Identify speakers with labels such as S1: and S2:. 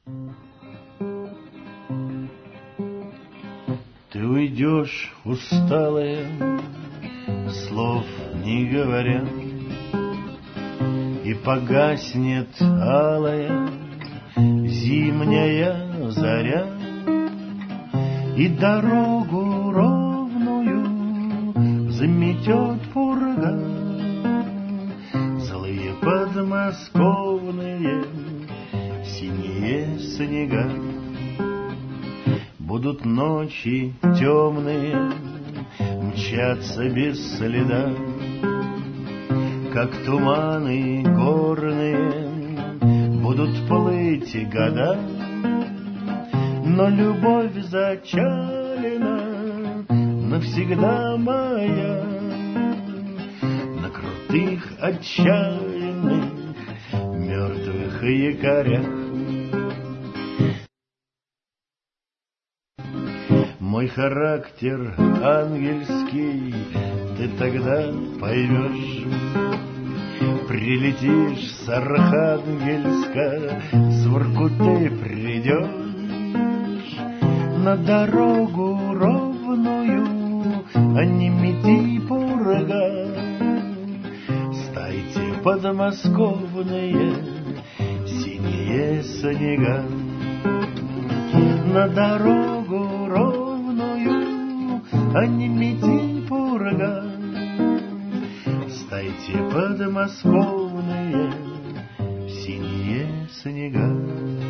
S1: Ты уйдешь, усталая, слов не говоря, и погаснет алая зимняя заря, и дорогу ровную заметет пурга. Злые подмосковные синие снега. Будут ночи темные мчаться без следа, как туманы горные будут плыть года. Но любовь зачалена навсегда моя на крутых отчаянных мертвых якорях. Мой характер ангельский ты тогда поймешь. Прилетишь с Архангельска, с Воркуты придешь. На дорогу ровную, а не мети пурга. Стайте подмосковные синие снега. На дорогу ровную, а не мети пурга. Стайте подмосковные синие снега.